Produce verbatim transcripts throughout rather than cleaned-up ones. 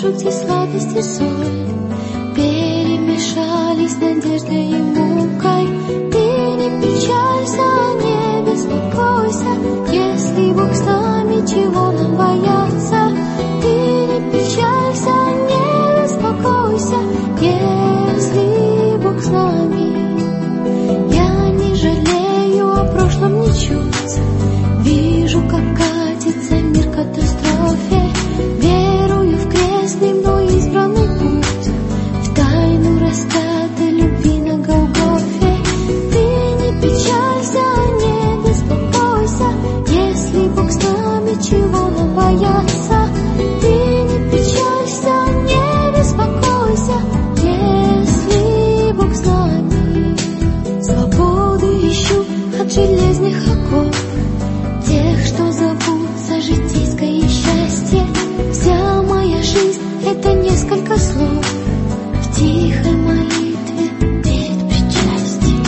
чашу, где сладость и соль перемешались с надеждой и мукой. Ты не печалься, не беспокойся, если Бог с нами, чего нам бояться. Ты не печалься, не беспокойся, если Бог с нами. Я не жалею о прошлом ничуть, вижу, как катится мир к катастрофе. Верую в крестный мной избранный путь, в тайну распятой любви на Голгофе. Ты не печалься, не беспокойся, если Бог с нами, чего нам бояться. Ты не печалься, не беспокойся, если Бог с нами. Свободу ищу от железных оков, тех, что зовутся житейское счастье. Вся моя жизнь — это несколько слов в тихой молитве перед причастием.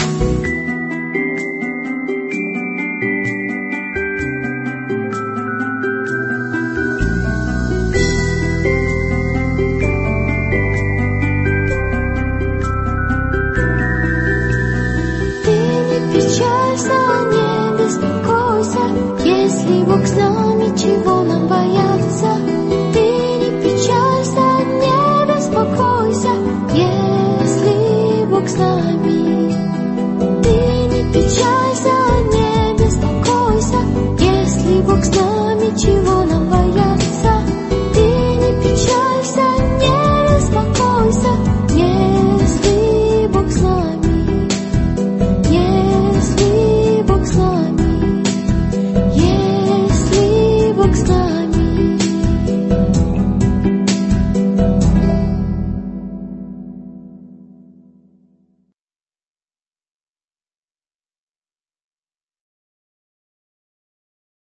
Ты не печалься, не беспокойся, если Бог с нами, чего нам бояться.